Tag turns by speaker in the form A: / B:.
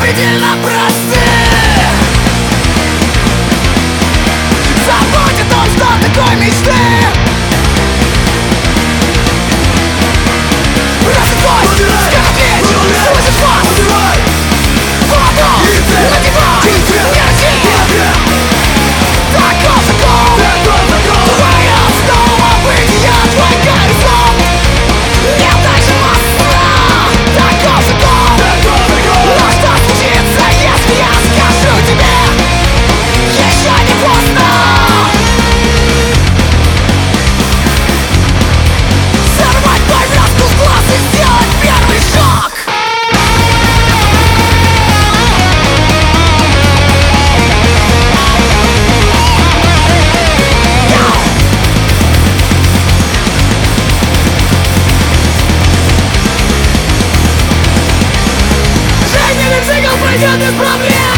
A: предельно просты. Забудь о том, что такое мечты. Рассыпай, скоротечь, слышишь вас? Воду, надевай, не ради. Таков закон, твоя основа бытия, твой горизонт. Нет дальше моста. Таков закон. Но что случится, если я скажу тебе? Еще не поздно. Сорвать повязку с глаз и сделать первый шаг. Жизненный цикл пройдет без проблем.